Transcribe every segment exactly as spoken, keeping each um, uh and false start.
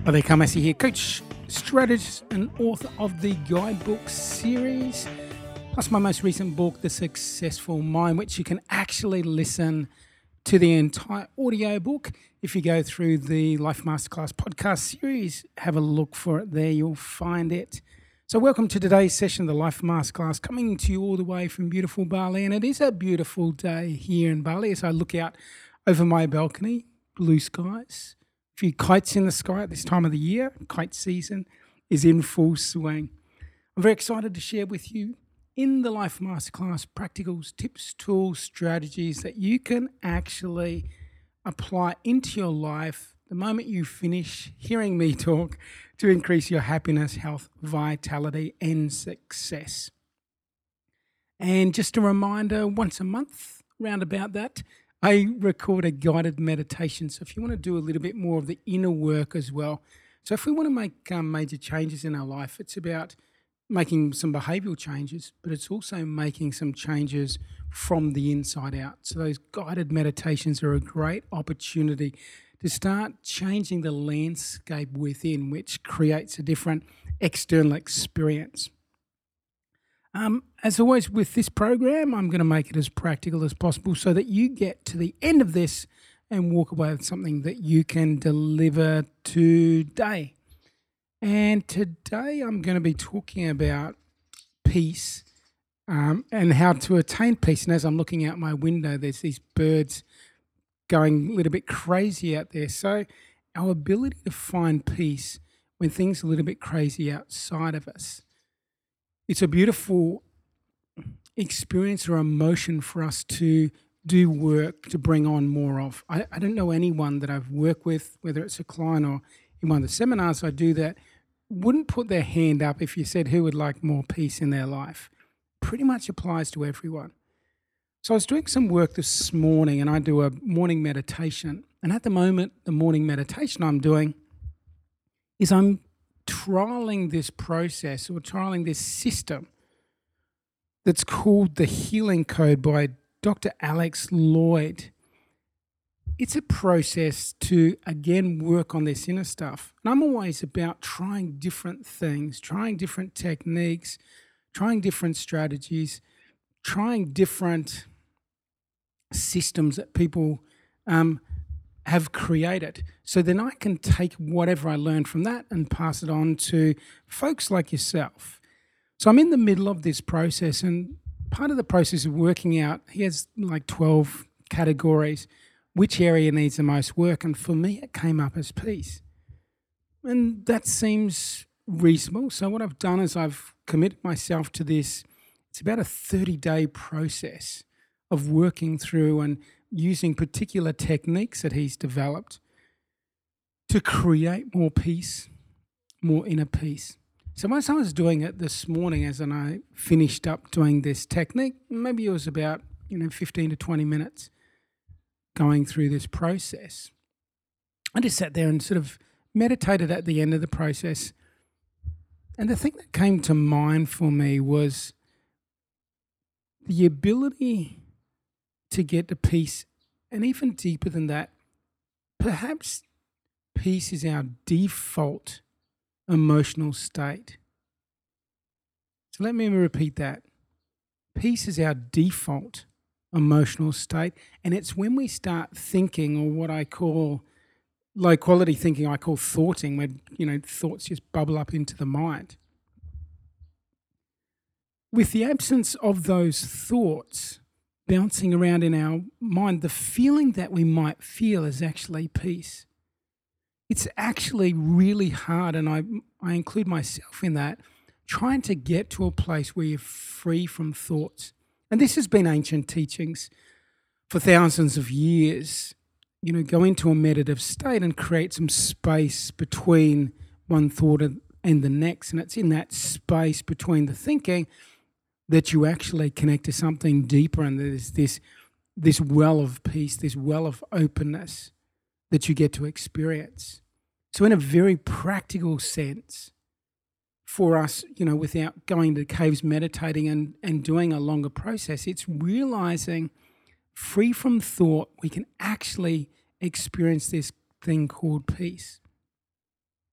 Hi there, Carl Massey here, coach, strategist, and author of the Guidebook series, plus my most recent book, The Successful Mind, which you can actually listen to the entire audio book. If you go through the Life Masterclass podcast series, have a look for it there, you'll find it. So welcome to today's session of the Life Masterclass, coming to you all the way from beautiful Bali, and it is a beautiful day here in Bali as I look out over my balcony, blue skies. A few kites in the sky at this time of the year. Kite season is in full swing. I'm very excited to share with you in the Life Masterclass practicals, tips, tools, strategies that you can actually apply into your life the moment you finish hearing me talk to increase your happiness, health, vitality, and success. And just a reminder, once a month, round about that, I record a guided meditation. So if you want to do a little bit more of the inner work as well. So if we want to make um, major changes in our life, it's about making some behavioural changes, but it's also making some changes from the inside out. So those guided meditations are a great opportunity to start changing the landscape within, which creates a different external experience. Um, as always with this program, I'm going to make it as practical as possible so that you get to the end of this and walk away with something that you can deliver today. And today I'm going to be talking about peace um, and how to attain peace. And as I'm looking out my window, there's these birds going a little bit crazy out there. So our ability to find peace when things are a little bit crazy outside of us. It's a beautiful experience or emotion for us to do work to bring on more of. I, I don't know anyone that I've worked with, whether it's a client or in one of the seminars I do, that wouldn't put their hand up if you said who would like more peace in their life. Pretty much applies to everyone. So I was doing some work this morning and I do a morning meditation. And at the moment, the morning meditation I'm doing is I'm trialing this process or trialing this system that's called the Healing Code by Doctor Alex Lloyd. It's a process to, again, work on this inner stuff. And I'm always about trying different things, trying different techniques, trying different strategies, trying different systems that people um, have created. So then I can take whatever I learned from that and pass it on to folks like yourself. So I'm in the middle of this process, and part of the process of working out, he has like twelve categories, which area needs the most work. And for me, it came up as peace. And that seems reasonable. So what I've done is I've committed myself to this. It's about a thirty-day process of working through and using particular techniques that he's developed to create more peace, more inner peace. So as I was doing it this morning, as I finished up doing this technique, maybe it was about, you know, fifteen to twenty minutes going through this process. I just sat there and sort of meditated at the end of the process. And the thing that came to mind for me was the ability to get to peace, and even deeper than that, perhaps peace is our default emotional state. So let me repeat that. Peace is our default emotional state, and it's when we start thinking, or what I call low quality thinking, I call thoughting, where, you know, thoughts just bubble up into the mind. With the absence of those thoughts bouncing around in our mind, the feeling that we might feel is actually peace. It's actually really hard, and I I include myself in that, trying to get to a place where you're free from thoughts. And this has been ancient teachings for thousands of years. You know, go into a meditative state and create some space between one thought and the next. And it's in that space between the thinking that you actually connect to something deeper, and there's this this well of peace, this well of openness that you get to experience. So in a very practical sense, for us, you know, without going to caves, meditating and, and doing a longer process, it's realizing free from thought, we can actually experience this thing called peace.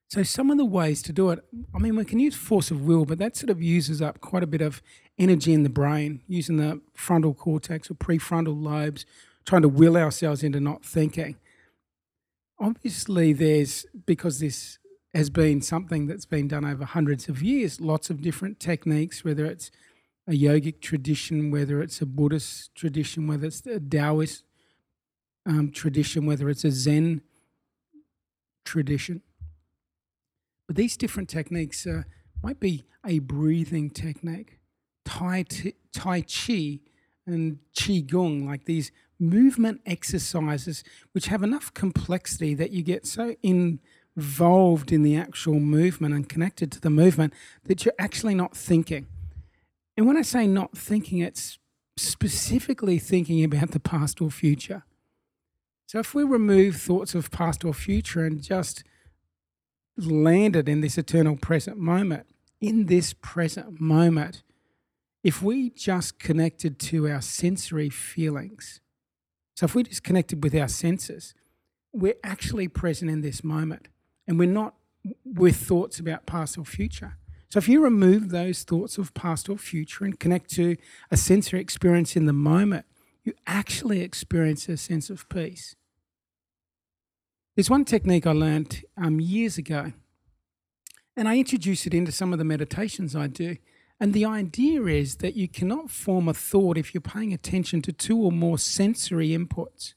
So some of the ways to do it, I mean, we can use force of will, but that sort of uses up quite a bit of energy in the brain, using the frontal cortex or prefrontal lobes, trying to will ourselves into not thinking. Obviously, there's, because this has been something that's been done over hundreds of years, lots of different techniques, whether it's a yogic tradition, whether it's a Buddhist tradition, whether it's a Taoist um, tradition, whether it's a Zen tradition. But these different techniques uh, might be a breathing technique, Tai, t- tai Chi and Qigong, like these movement exercises which have enough complexity that you get so involved in the actual movement and connected to the movement that you're actually not thinking. And when I say not thinking, it's specifically thinking about the past or future. So if we remove thoughts of past or future and just landed in this eternal present moment, in this present moment, if we just connected to our sensory feelings, so if we just connected with our senses, we're actually present in this moment and we're not with thoughts about past or future. So if you remove those thoughts of past or future and connect to a sensory experience in the moment, you actually experience a sense of peace. There's one technique I learned um, years ago, and I introduce it into some of the meditations I do. And the idea is that you cannot form a thought if you're paying attention to two or more sensory inputs.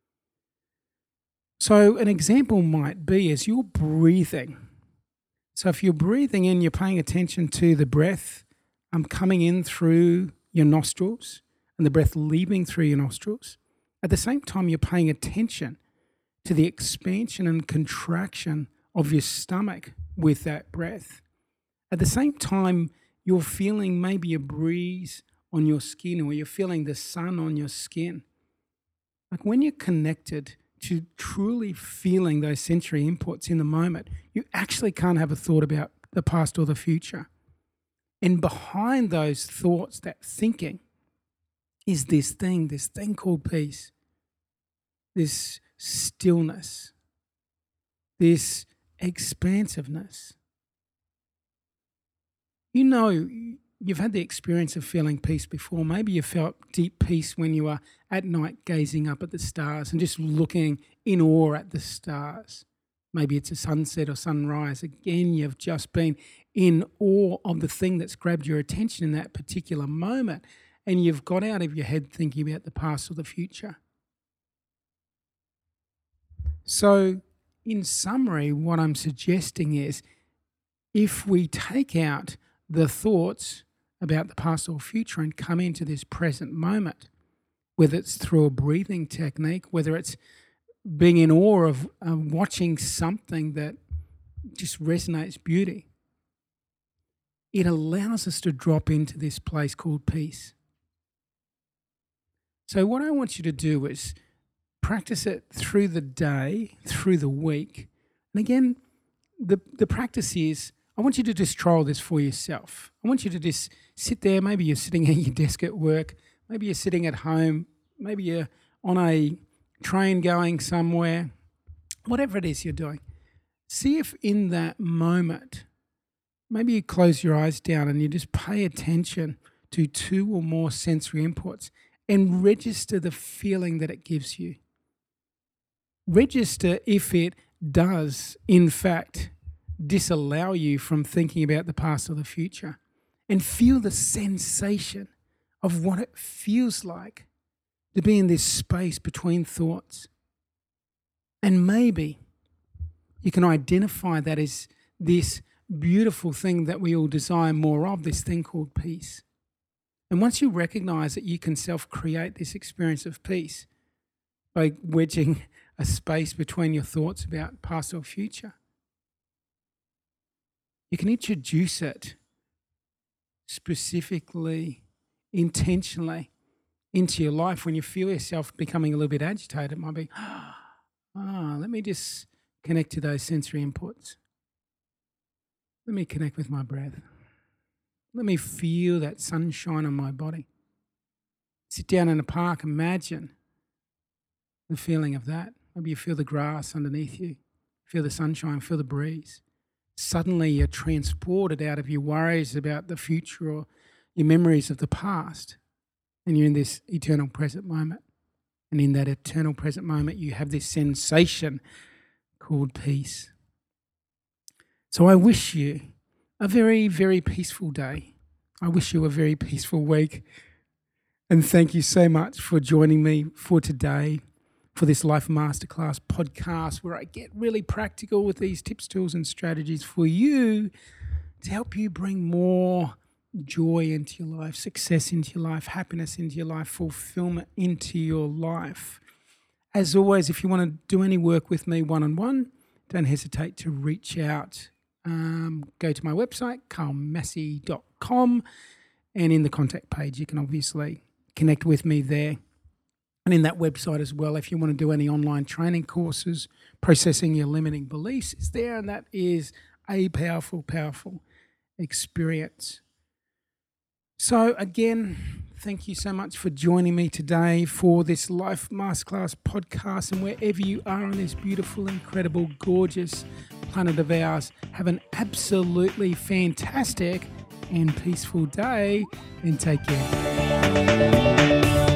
So an example might be as you're breathing. So if you're breathing in, you're paying attention to the breath um, coming in through your nostrils and the breath leaving through your nostrils. At the same time, you're paying attention to the expansion and contraction of your stomach with that breath. At the same time, you're feeling maybe a breeze on your skin, or you're feeling the sun on your skin. Like when you're connected to truly feeling those sensory inputs in the moment, you actually can't have a thought about the past or the future. And behind those thoughts, that thinking, is this thing, this thing called peace, this stillness, this expansiveness. You know, you've had the experience of feeling peace before. Maybe you felt deep peace when you were at night gazing up at the stars and just looking in awe at the stars. Maybe it's a sunset or sunrise. Again, you've just been in awe of the thing that's grabbed your attention in that particular moment, and you've got out of your head thinking about the past or the future. So, in summary, what I'm suggesting is if we take out the thoughts about the past or future and come into this present moment, whether it's through a breathing technique, whether it's being in awe of um, watching something that just resonates beauty, it allows us to drop into this place called peace. So what I want you to do is practice it through the day, through the week. And again, the, the practice is, I want you to just trial this for yourself. I want you to just sit there. Maybe you're sitting at your desk at work. Maybe you're sitting at home. Maybe you're on a train going somewhere. Whatever it is you're doing. See if in that moment, maybe you close your eyes down and you just pay attention to two or more sensory inputs and register the feeling that it gives you. Register if it does, in fact, disallow you from thinking about the past or the future, and feel the sensation of what it feels like to be in this space between thoughts. And maybe you can identify that as this beautiful thing that we all desire more of, this thing called peace. And once you recognize that you can self-create this experience of peace by wedging a space between your thoughts about past or future, you can introduce it specifically, intentionally into your life. When you feel yourself becoming a little bit agitated, it might be, ah, let me just connect to those sensory inputs. Let me connect with my breath. Let me feel that sunshine on my body. Sit down in a park, imagine the feeling of that. Maybe you feel the grass underneath you, feel the sunshine, feel the breeze. suddenly you're transported out of your worries about the future or your memories of the past, and you're in this eternal present moment. And in that eternal present moment, you have this sensation called peace. So I wish you a very, very peaceful day. I wish you a very peaceful week. And thank you so much for joining me for today, for this Life Masterclass podcast, where I get really practical with these tips, tools, and strategies for you to help you bring more joy into your life, success into your life, happiness into your life, fulfillment into your life. As always, if you want to do any work with me one-on-one, don't hesitate to reach out. Um, go to my website, carl massey dot com, and in the contact page, you can obviously connect with me there. And in that website as well, if you want to do any online training courses, processing your limiting beliefs is there, and that is a powerful, powerful experience. So again, thank you so much for joining me today for this Life Masterclass podcast. And wherever you are on this beautiful, incredible, gorgeous planet of ours, have an absolutely fantastic and peaceful day, and take care.